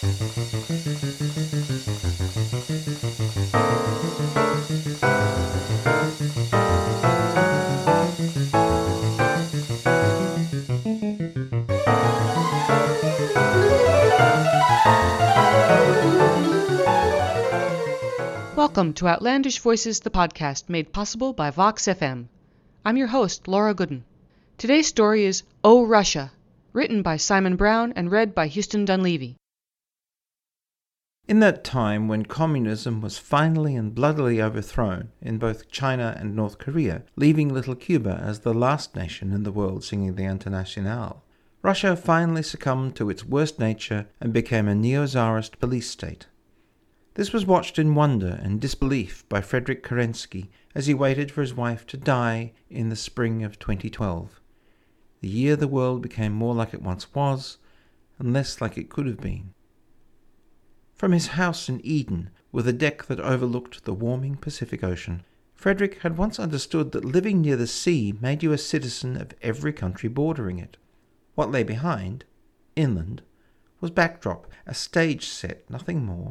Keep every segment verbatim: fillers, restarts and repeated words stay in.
Welcome to Outlandish Voices, the podcast made possible by Vox F M. I'm your host, Laura Gooden. Today's story is Oh, Russia, written by Simon Brown and read by Houston Dunleavy. In that time when communism was finally and bloodily overthrown in both China and North Korea, leaving little Cuba as the last nation in the world singing the Internationale, Russia finally succumbed to its worst nature and became a neo-Tsarist police state. This was watched in wonder and disbelief by Frederick Kerensky as he waited for his wife to die in the spring of twenty twelve, the year the world became more like it once was and less like it could have been. From his house in Eden, with a deck that overlooked the warming Pacific Ocean, Frederick had once understood that living near the sea made you a citizen of every country bordering it. What lay behind, inland, was backdrop, a stage set, nothing more.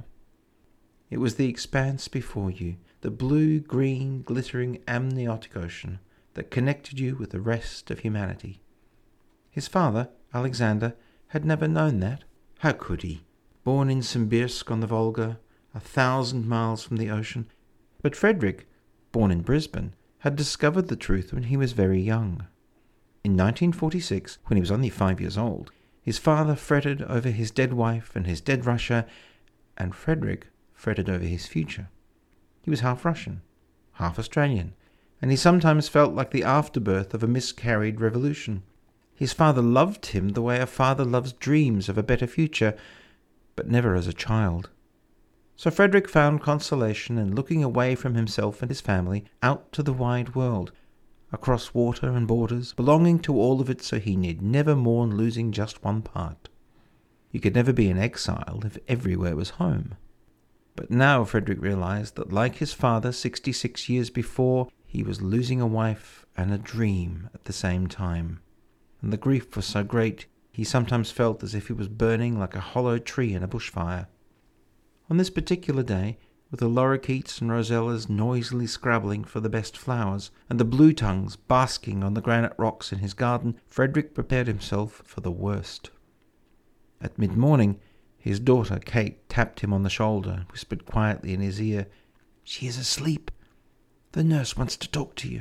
It was the expanse before you, the blue-green, glittering amniotic ocean that connected you with the rest of humanity. His father, Alexander, had never known that. How could he? Born in Simbirsk on the Volga, a thousand miles from the ocean. But Frederick, born in Brisbane, had discovered the truth when he was very young. In nineteen forty-six, when he was only five years old, his father fretted over his dead wife and his dead Russia, and Frederick fretted over his future. He was half Russian, half Australian, and he sometimes felt like the afterbirth of a miscarried revolution. His father loved him the way a father loves dreams of a better future, but never as a child. So Frederick found consolation in looking away from himself and his family out to the wide world, across water and borders, belonging to all of it so he need never mourn losing just one part. He could never be an exile if everywhere was home. But now Frederick realized that, like his father sixty-six years before, he was losing a wife and a dream at the same time. And the grief was so great, he sometimes felt as if he was burning like a hollow tree in a bushfire. On this particular day, with the lorikeets and rosellas noisily scrabbling for the best flowers, and the blue tongues basking on the granite rocks in his garden, Frederick prepared himself for the worst. At mid-morning, his daughter, Kate, tapped him on the shoulder and whispered quietly in his ear, "She is asleep. The nurse wants to talk to you."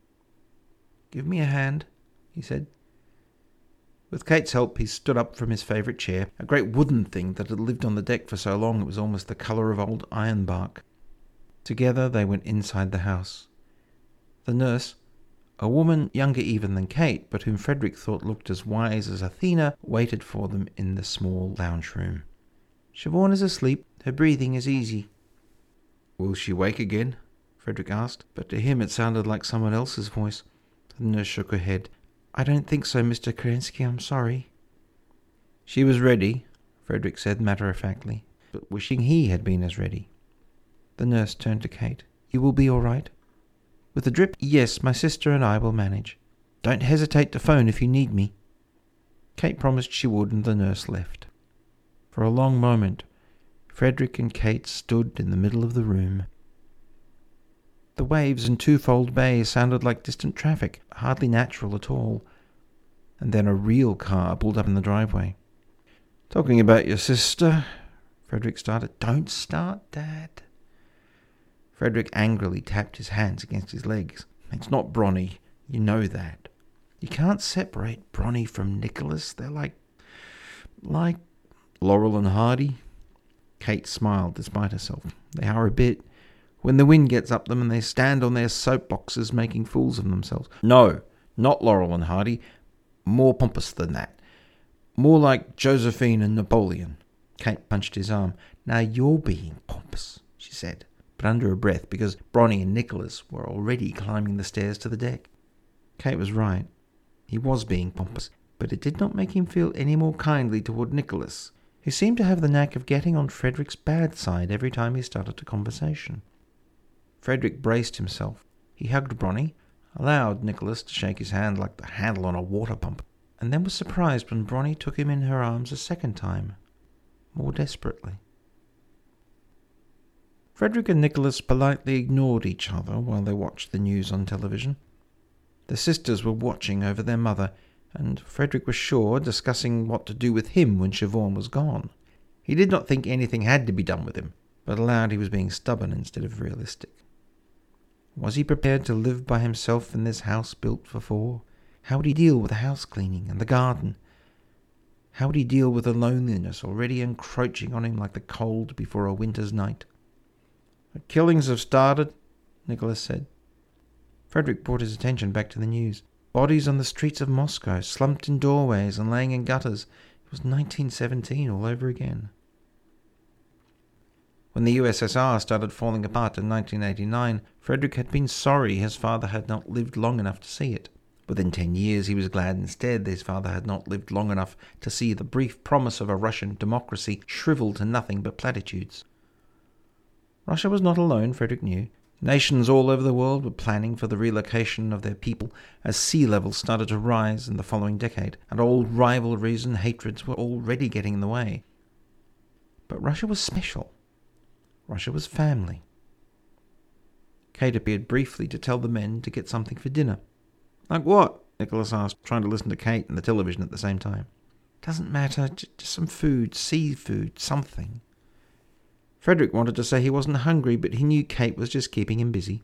"Give me a hand," he said. With Kate's help, he stood up from his favourite chair, a great wooden thing that had lived on the deck for so long it was almost the colour of old ironbark. Together they went inside the house. The nurse, a woman younger even than Kate, but whom Frederick thought looked as wise as Athena, waited for them in the small lounge room. "Siobhan is asleep. Her breathing is easy." "Will she wake again?" Frederick asked, but to him it sounded like someone else's voice. The nurse shook her head. "I don't think so, Mister Kerensky, I'm sorry." "She was ready," Frederick said matter-of-factly, but wishing he had been as ready. The nurse turned to Kate. "You will be all right?" "With the drip? Yes, my sister and I will manage. Don't hesitate to phone if you need me." Kate promised she would, and the nurse left. For a long moment, Frederick and Kate stood in the middle of the room. The waves in Twofold Bay sounded like distant traffic, hardly natural at all. And then a real car pulled up in the driveway. "Talking about your sister," Frederick started. "Don't start, Dad." Frederick angrily tapped his hands against his legs. "It's not Bronnie. You know that. You can't separate Bronnie from Nicholas. They're like... like... Laurel and Hardy." Kate smiled despite herself. "They are a bit. When the wind gets up them and they stand on their soapboxes making fools of themselves. No, not Laurel and Hardy. More pompous than that. More like Josephine and Napoleon." Kate punched his arm. "Now you're being pompous," she said, but under her breath, because Bronnie and Nicholas were already climbing the stairs to the deck. Kate was right. He was being pompous, but it did not make him feel any more kindly toward Nicholas, who seemed to have the knack of getting on Frederick's bad side every time he started a conversation. Frederick braced himself. He hugged Bronnie, allowed Nicholas to shake his hand like the handle on a water pump, and then was surprised when Bronnie took him in her arms a second time. more desperately. Frederick and Nicholas politely ignored each other while they watched the news on television. The sisters were watching over their mother, and Frederick was sure discussing what to do with him when Siobhan was gone. He did not think anything had to be done with him, but allowed he was being stubborn instead of realistic. Was he prepared to live by himself in this house built for four? How would he deal with the house cleaning and the garden? How would he deal with the loneliness already encroaching on him like the cold before a winter's night? "The killings have started," Nicholas said. Frederick brought his attention back to the news. Bodies on the streets of Moscow, slumped in doorways and laying in gutters. It was nineteen seventeen all over again. When the U S S R started falling apart in nineteen eighty-nine, Frederick had been sorry his father had not lived long enough to see it. Within ten years he was glad instead his father had not lived long enough to see the brief promise of a Russian democracy shrivel to nothing but platitudes. Russia was not alone, Frederick knew. Nations all over the world were planning for the relocation of their people as sea levels started to rise in the following decade, and old rivalries and hatreds were already getting in the way. But Russia was special. Russia was family. Kate appeared briefly to tell the men to get something for dinner. "Like what?" Nicholas asked, trying to listen to Kate and the television at the same time. "Doesn't matter, just some food, seafood, something." Frederick wanted to say he wasn't hungry, but he knew Kate was just keeping him busy.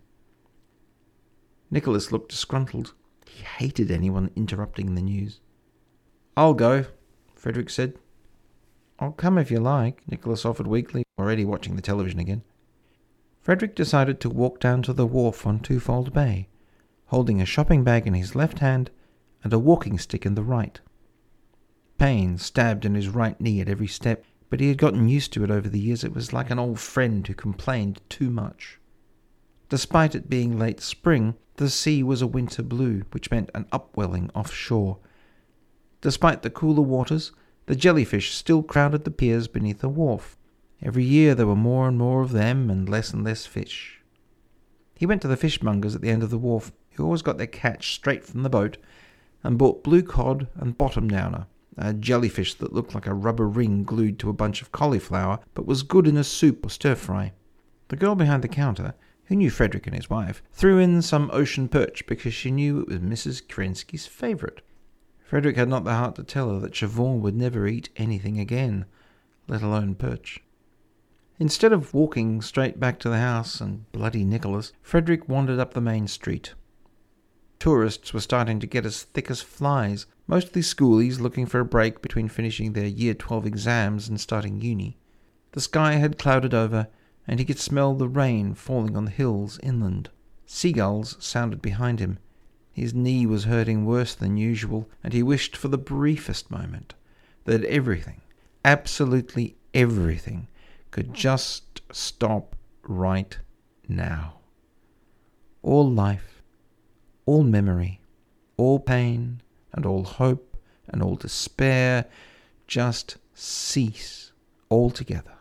Nicholas looked disgruntled. He hated anyone interrupting the news. "I'll go," Frederick said. "I'll come if you like," Nicholas offered weakly, already watching the television again. Frederick decided to walk down to the wharf on Twofold Bay, holding a shopping bag in his left hand and a walking stick in the right. Pain stabbed in his right knee at every step, but he had gotten used to it over the years. It was like an old friend who complained too much. Despite it being late spring, the sea was a winter blue, which meant an upwelling offshore. Despite the cooler waters, the jellyfish still crowded the piers beneath the wharf. Every year there were more and more of them and less and less fish. He went to the fishmongers at the end of the wharf, who always got their catch straight from the boat, and bought blue cod and bottom downer, a jellyfish that looked like a rubber ring glued to a bunch of cauliflower, but was good in a soup or stir-fry. The girl behind the counter, who knew Frederick and his wife, threw in some ocean perch because she knew it was Missus Kerensky's favourite. Frederick had not the heart to tell her that Siobhan would never eat anything again, let alone perch. Instead of walking straight back to the house and bloody Nicholas, Frederick wandered up the main street. Tourists were starting to get as thick as flies, mostly schoolies looking for a break between finishing their Year twelve exams and starting uni. The sky had clouded over, and he could smell the rain falling on the hills inland. Seagulls sounded behind him. His knee was hurting worse than usual, and he wished for the briefest moment that everything, absolutely everything, could just stop right now. All life, all memory, all pain, and all hope, and all despair, just cease altogether.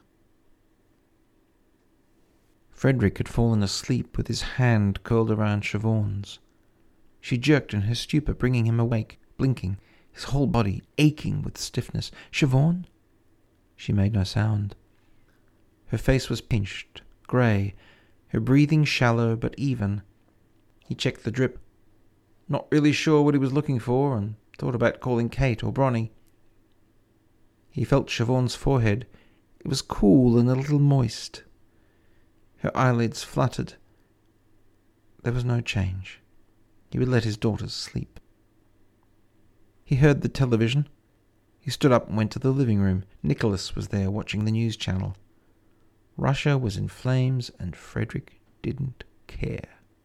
Frederick had fallen asleep with his hand curled around Siobhan's. She jerked in her stupor, bringing him awake, blinking, his whole body aching with stiffness. "Siobhan?" She made no sound. Her face was pinched, grey, her breathing shallow but even. He checked the drip, not really sure what he was looking for, and thought about calling Kate or Bronnie. He felt Siobhan's forehead. It was cool and a little moist. Her eyelids fluttered. There was no change. He would let his daughters sleep. He heard the television. He stood up and went to the living room. Nicholas was there watching the news channel. Russia was in flames and Frederick didn't care.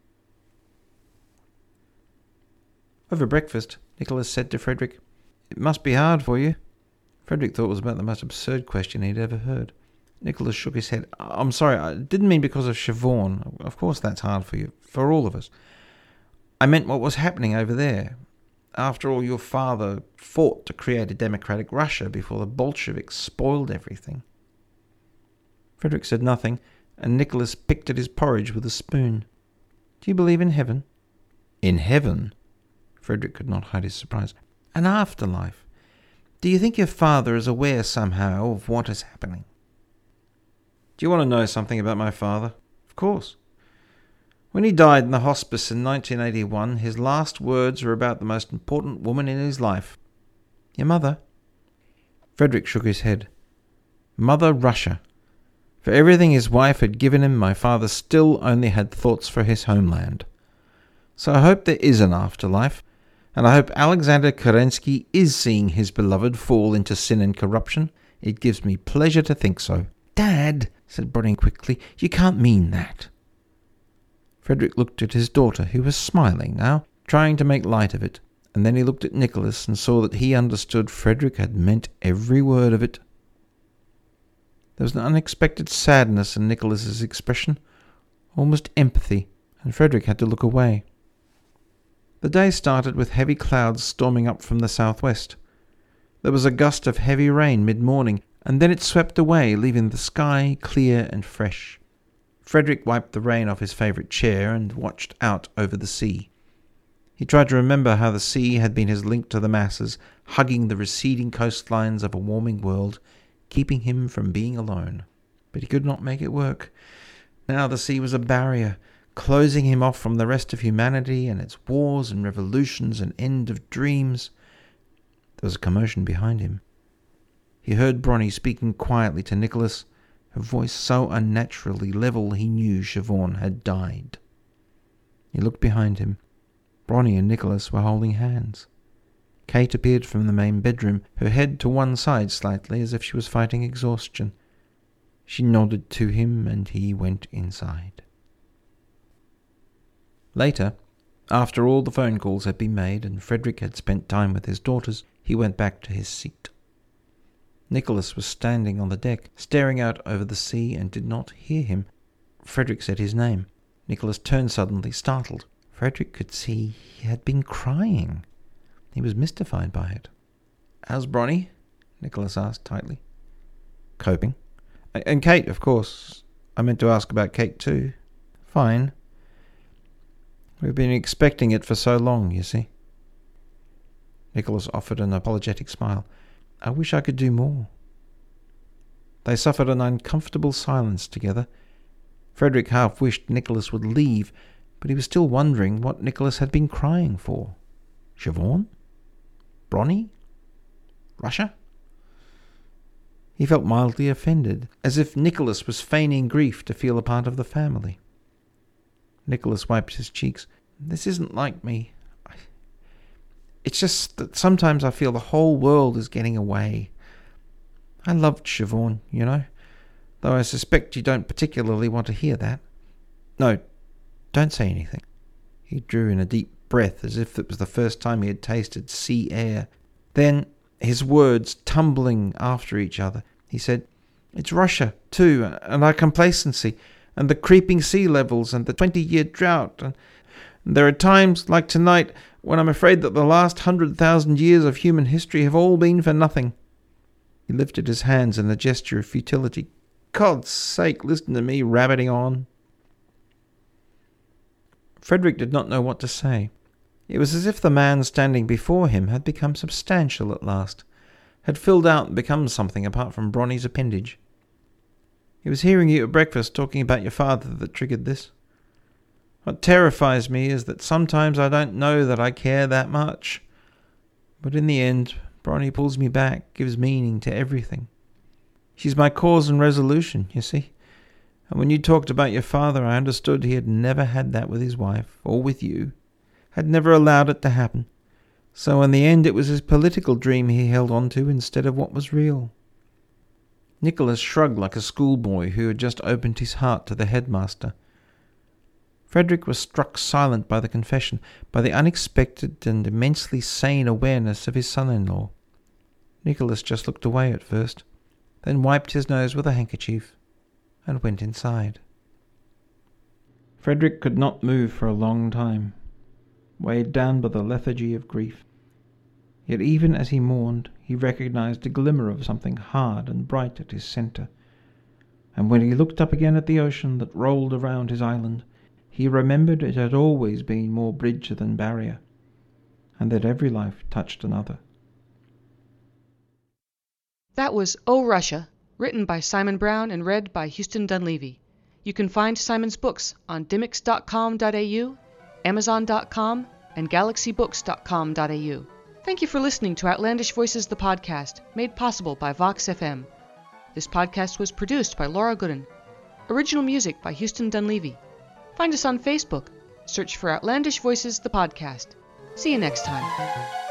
Over breakfast, Nicholas said to Frederick, "It must be hard for you." Frederick thought it was about the most absurd question he'd ever heard. Nicholas shook his head. "I'm sorry, I didn't mean because of Siobhan. Of course that's hard for you, for all of us. I meant what was happening over there. After all, your father fought to create a democratic Russia before the Bolsheviks spoiled everything." Frederick said nothing, and Nicholas picked at his porridge with a spoon. "Do you believe in heaven?" "In heaven?" Frederick could not hide his surprise. "An afterlife. Do you think your father is aware somehow of what is happening?" "Do you want to know something about my father?" "Of course." "When he died in the hospice in nineteen eighty-one, his last words were about the most important woman in his life." "Your mother?" Frederick shook his head. "Mother Russia. For everything his wife had given him, my father still only had thoughts for his homeland. So I hope there is an afterlife, and I hope Alexander Kerensky is seeing his beloved fall into sin and corruption. It gives me pleasure to think so." "Dad," said Bronnie quickly, "you can't mean that." Frederick looked at his daughter, who was smiling now, trying to make light of it, and then he looked at Nicholas and saw that he understood Frederick had meant every word of it. There was an unexpected sadness in Nicholas's expression, almost empathy, and Frederick had to look away. The day started with heavy clouds storming up from the southwest. There was a gust of heavy rain mid-morning, and then it swept away, leaving the sky clear and fresh. Frederick wiped the rain off his favourite chair and watched out over the sea. He tried to remember how the sea had been his link to the masses, hugging the receding coastlines of a warming world, keeping him from being alone. But he could not make it work. Now the sea was a barrier, closing him off from the rest of humanity and its wars and revolutions and end of dreams. There was a commotion behind him. He heard Bronnie speaking quietly to Nicholas, her voice so unnaturally level he knew Siobhan had died. He looked behind him. Bronnie and Nicholas were holding hands. Kate appeared from the main bedroom, her head to one side slightly as if she was fighting exhaustion. She nodded to him and he went inside. Later, after all the phone calls had been made and Frederick had spent time with his daughters, he went back to his seat. Nicholas was standing on the deck, staring out over the sea, and did not hear him. Frederick said his name. Nicholas turned suddenly, startled. Frederick could see he had been crying. He was mystified by it. "How's Bronnie?" Nicholas asked tightly. "Coping. And Kate, of course. I meant to ask about Kate too. Fine. We've been expecting it for so long, you see." Nicholas offered an apologetic smile. "I wish I could do more." They suffered an uncomfortable silence together. Frederick half wished Nicholas would leave, but he was still wondering what Nicholas had been crying for. Siobhan? Bronnie? Russia? He felt mildly offended, as if Nicholas was feigning grief to feel a part of the family. Nicholas wiped his cheeks. "This isn't like me. I... It's just that sometimes I feel the whole world is getting away. I loved Siobhan, you know, though I suspect you don't particularly want to hear that. No, don't say anything." He drew in a deep breath as if it was the first time he had tasted sea air. Then, his words tumbling after each other, he said, "It's Russia, too, and our complacency, and the creeping sea levels, and the twenty-year drought, and there are times, like tonight, when I'm afraid that the last hundred thousand years of human history have all been for nothing." He lifted his hands in a gesture of futility. "God's sake, listen to me rabbiting on." Frederick did not know what to say. It was as if the man standing before him had become substantial at last, had filled out and become something apart from Bronnie's appendage. "It was hearing you at breakfast talking about your father that triggered this. What terrifies me is that sometimes I don't know that I care that much. But in the end, Bronnie pulls me back, gives meaning to everything. She's my cause and resolution, you see. And when you talked about your father, I understood he had never had that with his wife, or with you, had never allowed it to happen. So in the end it was his political dream he held on to instead of what was real." Nicholas shrugged like a schoolboy who had just opened his heart to the headmaster. Frederick was struck silent by the confession, by the unexpected and immensely sane awareness of his son-in-law. Nicholas just looked away at first, then wiped his nose with a handkerchief, and went inside. Frederick could not move for a long time, weighed down by the lethargy of grief. Yet even as he mourned, he recognized a glimmer of something hard and bright at his centre, and when he looked up again at the ocean that rolled around his island, he remembered it had always been more bridge than barrier, and that every life touched another. That was Oh Russia, written by Simon Brown and read by Houston Dunleavy. You can find Simon's books on dimmicks dot com dot a u, amazon dot com, and galaxy books dot com dot a u. Thank you for listening to Outlandish Voices, the podcast, made possible by Vox F M. This podcast was produced by Laura Gooden. Original music by Houston Dunleavy. Find us on Facebook. Search for Outlandish Voices, the podcast. See you next time.